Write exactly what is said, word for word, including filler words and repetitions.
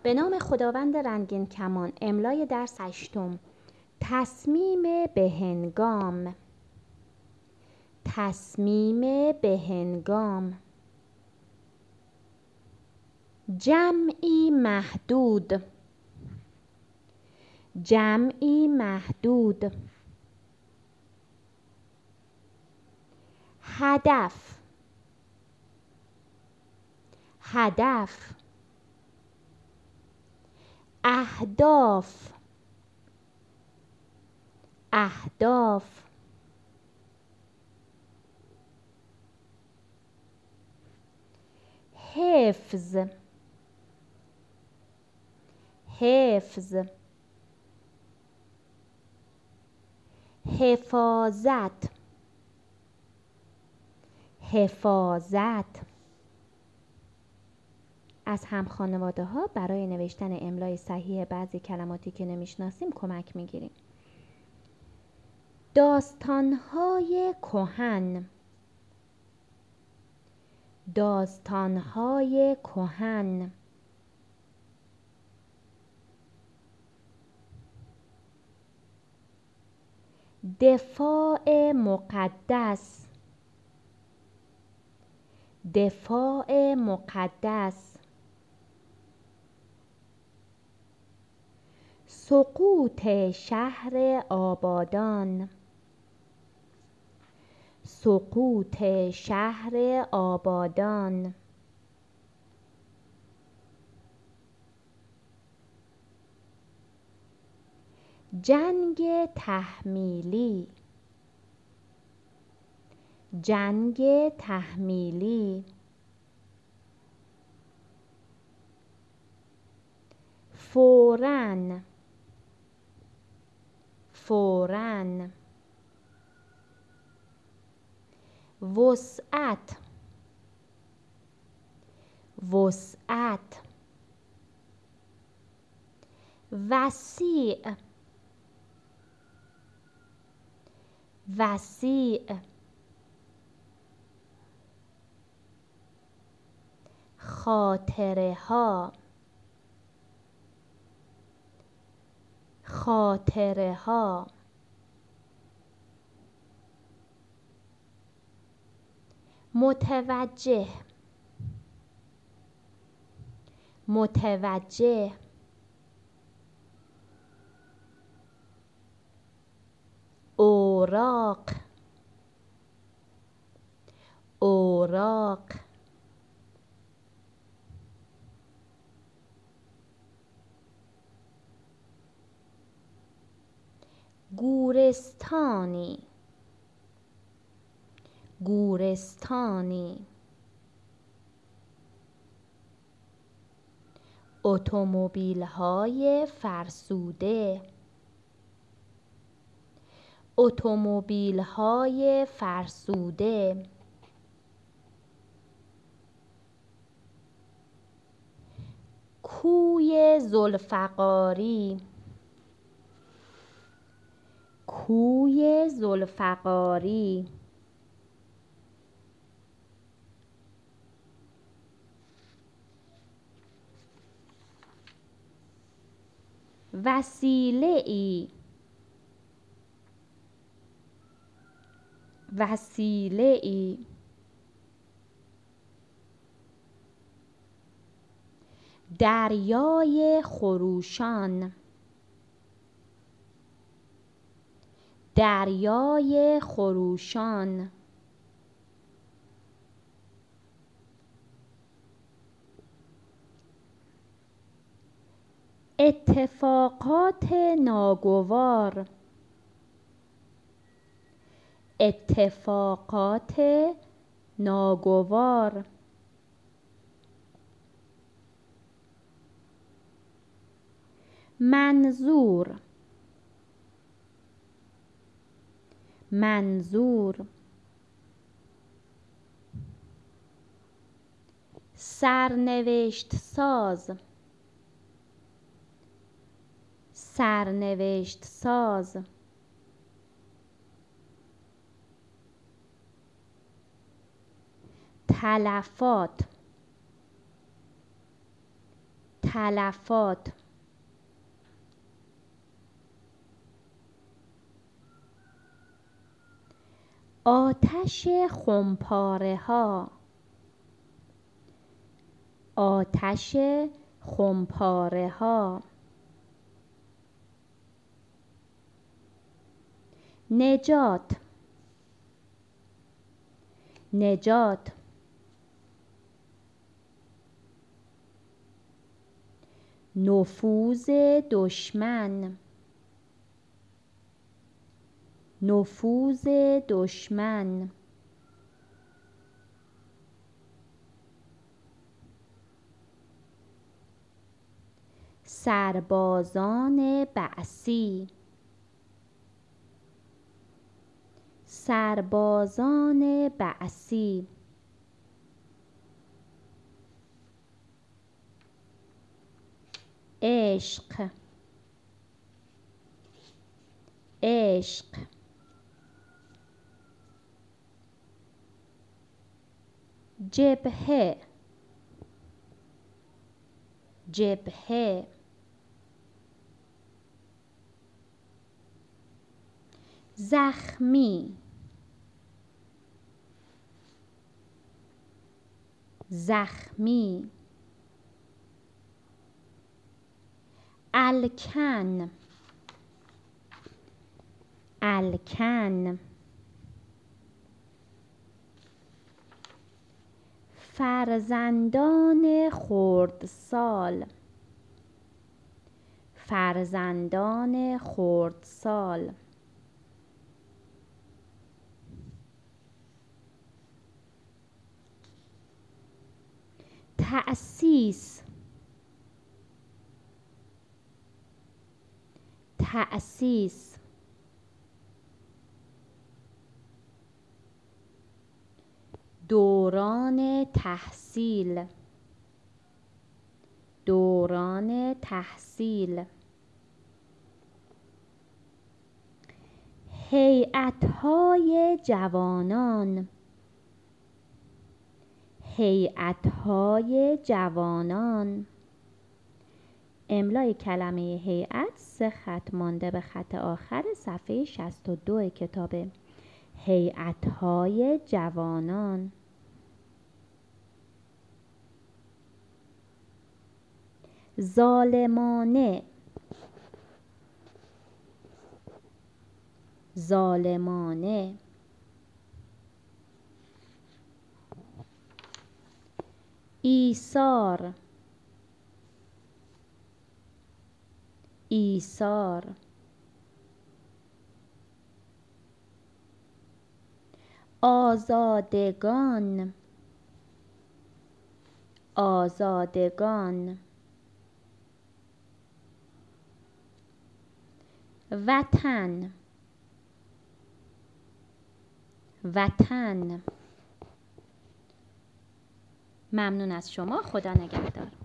به نام خداوند رنگین کمان. املای درس هشتم. تصمیم بهنگام. تصمیم بهنگام. جمعی محدود. جمعی محدود. هدف. هدف. اهداف. اهداف. حفظ. حفظ. حفاظت. حفاظت. از هم خانواده ها برای نوشتن املای صحیح بعضی کلماتی که نمیشناسیم کمک میگیریم. داستان‌های کهن. داستان‌های کهن. دفاع مقدس. دفاع مقدس. سقوط شهر آبادان. سقوط شهر آبادان. جنگ تحمیلی. جنگ تحمیلی. فوراً. فوراً. وسعت. وسعت. وسیع. وسیع. خاطره ها. خاطره ها. متوجه. متوجه. اوراق. اوراق. گورستانی. گورستانی. اتومبیل‌های فرسوده. اتومبیل‌های فرسوده. کوی ذوالفقاری. کوی ذوالفقاری. وسیله‌ای. وسیله‌ای. دریای خروشان. دریای خروشان. اتفاقات ناگوار. اتفاقات ناگوار. منظور. منظور. سرنوشت ساز. سرنوشت ساز. تلفات. تلفات، آتش خمپاره ها، آتش خمپاره ها. نجات، نجات. نفوذ دشمن، نفوذ دشمن. سربازان بعثی، سربازان بعثی. عشق، عشق. جبهه، جبهه. زخمی، زخمی. الکن، الکن. فرزندان خردسال، فرزندان خردسال. تأسیس، تأسیس. دوران تحصیل، دوران تحصیل. هیئت‌های جوانان، هیئت‌های جوانان. املای کلمه هیئت سه خط مانده به خط آخر صفحه شصت و دو کتاب. هیئت‌های جوانان. ظالمانه، ظالمانه. ایثار، ایثار. آزادگان، آزادگان. وطن، وطن. ممنون از شما. خدا نگهدار.